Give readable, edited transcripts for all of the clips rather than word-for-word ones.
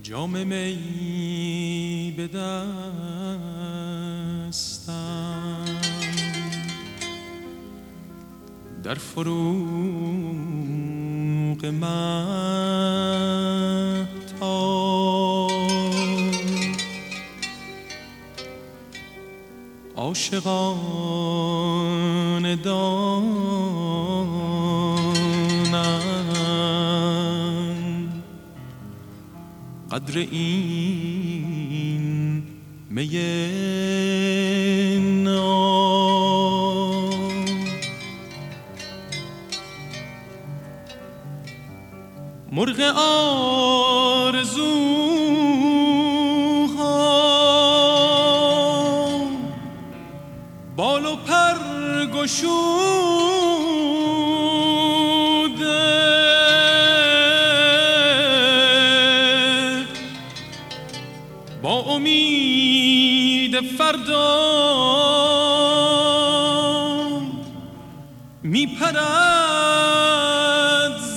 جام می به دستم، در فروغ مهتاب عاشقان دانم قدر این می ناب. مرغ آرزوها بال و پر گشوده، با امید فردا میپرد ز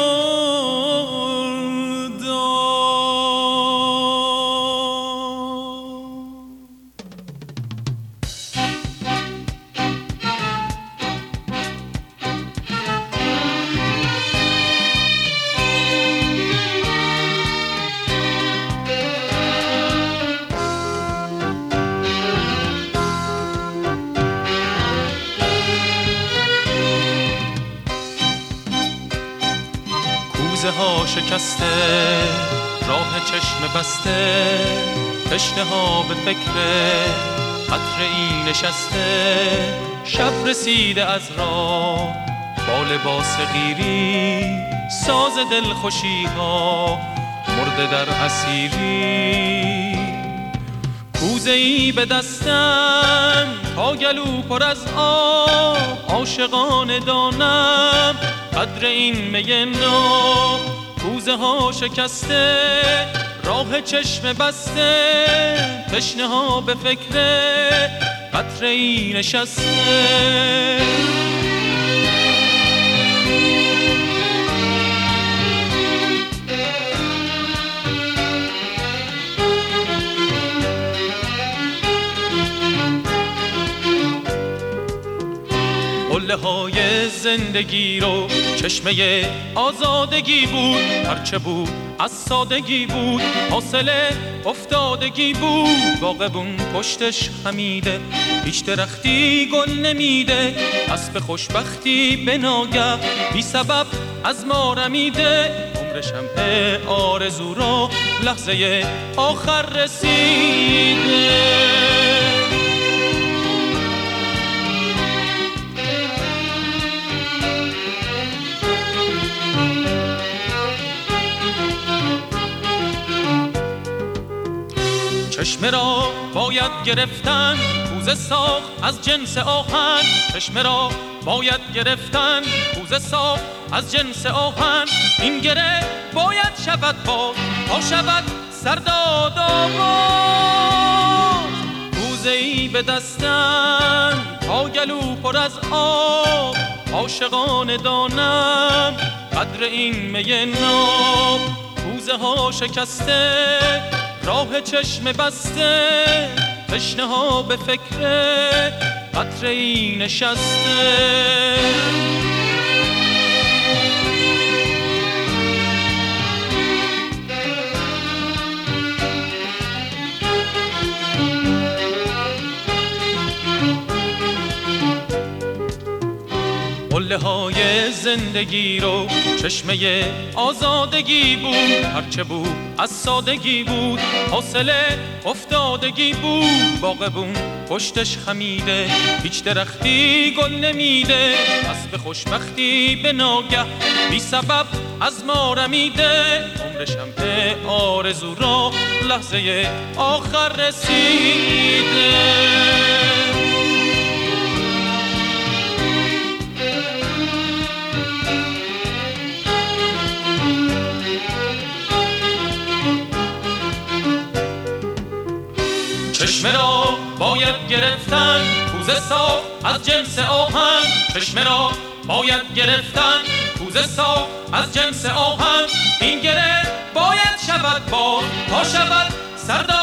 کوزه ها شکسته، راه چشم بسته، تشنه ها به فکر قطره ای نشسته. شب رسیده از راه با لباس غیری، ساز دلخوشی ها مرده در اسیری. کوزه ای به دستم تا گلو پر از آب، عاشقان دانم قدر این می ناب. کوزه ها شکسته، راه چشم بسته، تشنه ها به فکر قطره ای نشسته. قله های زندگی رو چشمه آزادگی بود، هرچه بود از سادگی بود، حاصل افتادگی بود. باغبون پشتش خمیده، هیچ درختی گل نمیده، اسب خوشبختی به ناگه بی سبب از ما رمیده. عمر شمع آرزو را لحظه آخر رسیده. چشمه را باید گرفتن، کوزه ساخت از جنس آهن. چشمه را باید گرفتن، کوزه ساخت از جنس آهن. این گره باید شود باز تا شود سرداد آواز. کوزه ای به دستم تا گلو پر از آب، عاشقان دانم قدر این می ناب. کوزه ها شکسته، راه چشم بسته، تشنه ها به فکر قطره ای نشسته. قله های زندگی رو چشمه آزادگی بود، هرچه بود از سادگی بود، حاصل افتادگی بود. باغبون پشتش خمیده، هیچ درختی گل نمیده، اسب خوشبختی به ناگه بی سبب از ما رمیده. عمر شمع آرزو را لحظه آخر رسیده. چشمه را باید گرفتن، کوزه ساخت از جنس آهن. چشمه را باید گرفتن، کوزه ساخت از جنس آهن. این گره باید شود باز تا شود سردار